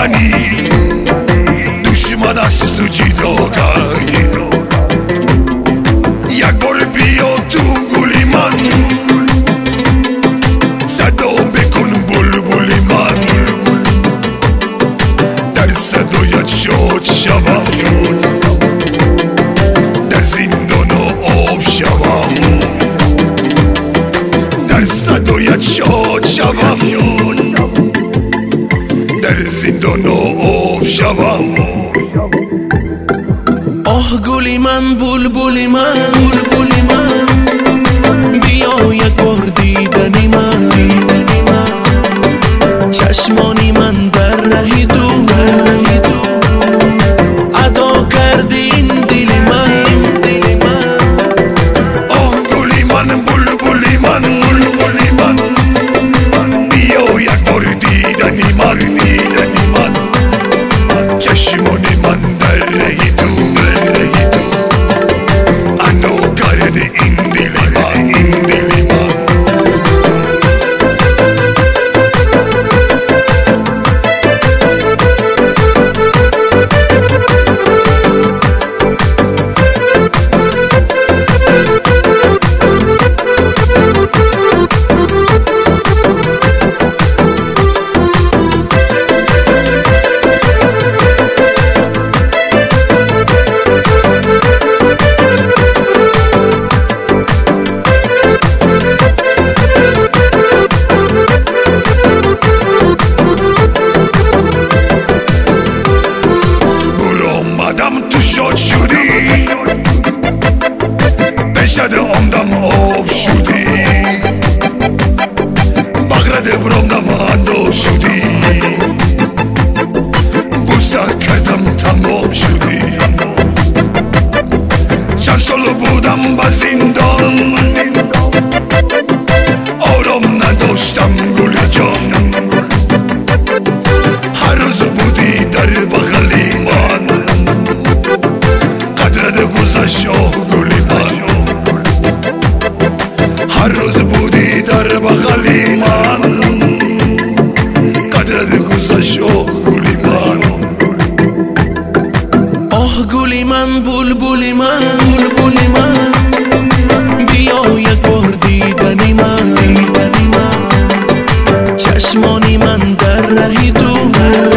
دیدنی دشمن است و جداگر یک بار بیا تو گلی من صدا بکن بلبل من در صدایت شاد شوم در زندان آب شوم در صدایت شاد شوم در زندان آب شوم آه گلی من بلبلی من بیا یک بار دیدنی من چشمانی من در رهی تو ادا کردی این دل من آه گلی من بلبلی من بیا یک بار دیدنی من چشمانی من در رهی تو ادا کردی این دل من تو شاد شدی بشد آمدم آب شدی بغرد برامدم انداز شدی بوسه کردم تمام شدی چند سال بودم به زندان آرام نداشتم گل جان هر روز بودی در بغلی من گذشت آه گلی من هر روز بودی در بغلی من قدرت گذشت آه گلی من آه گلی من بلبلی من بیا یک بار دیدنی من چشمانی من در رهی تو